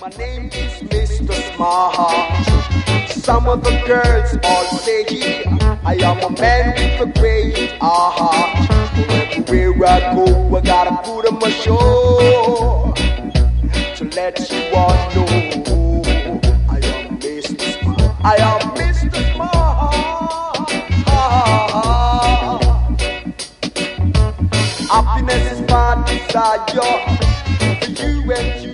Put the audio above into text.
My name is Mr. Smart. Some of the girls all say I am a man with a great heart. Everywhere I go, I gotta put on my show to let you all know I am Mr. Smart. I am Mr. Smart. Happiness is my desire for you and you.